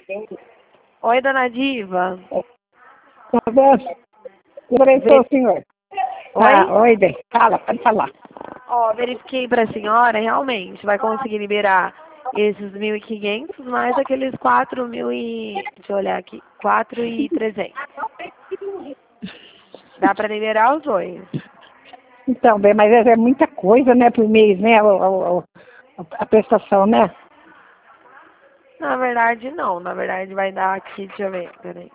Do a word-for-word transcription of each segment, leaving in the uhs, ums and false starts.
Oi, dona Diva. Tá bom? Prestou, senhor. Oi? Ah, oi, bem. Fala, pode falar. Ó, verifiquei para a senhora, realmente, vai conseguir liberar esses mil e quinhentos mais aqueles quatro mil e... Deixa eu olhar aqui. quatro mil e trezentos. Dá para liberar os dois. Então, bem, mas é muita coisa, né, por mês, né, o, o, a prestação, né? Na verdade, não. Na verdade, vai dar aqui, deixa eu ver, peraí.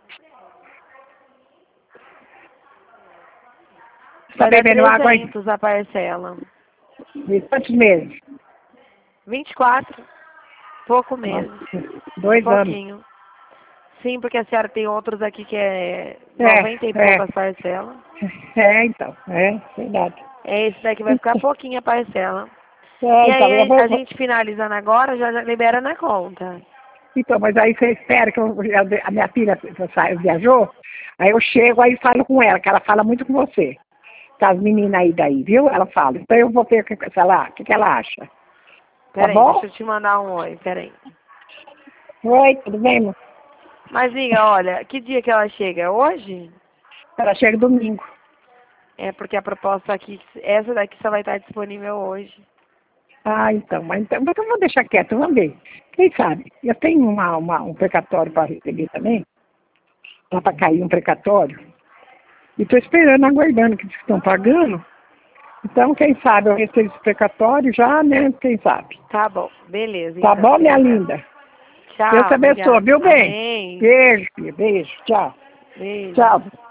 Tá Vai dar bebendo água aí? trezentos a parcela. De quantos meses? vinte e quatro. Pouco Nossa, mesmo. dois anos. Pouquinho. Sim, porque a senhora tem outros aqui que é noventa e É, é. poucas parcelas. É, então, é, verdade. Esse daqui vai ficar pouquinho a parcela. É, E então, eu aí, a vou... gente finalizando agora, já, já libera na conta. Então, mas aí você espera que eu, a minha filha sai- viajou, aí eu chego, aí falo com ela, que ela fala muito com você. Com as meninas aí daí, viu? Ela fala. Então eu vou ver o que, se ela, o que, que ela acha. Tá Peraí, bom? deixa eu te mandar um oi, peraí. Oi, tudo bem, amor? Mas, Miga, olha, que dia que ela chega? Hoje? Ela chega domingo. É porque a proposta aqui, essa daqui só vai estar disponível hoje. Ah, então, mas então, então eu vou deixar quieto, vamos ver. Quem sabe? Eu tenho uma, uma, um precatório para receber também. Dá para cair um precatório. E estou esperando, aguardando que estão pagando. Então, quem sabe eu recebo esse precatório já, né? Quem sabe? Tá bom, beleza, Tá então. bom, minha linda? Deus te Tchau, abençoe, obrigada. viu bem? Amém. Beijo, filha, beijo. Tchau. Beijo. Tchau.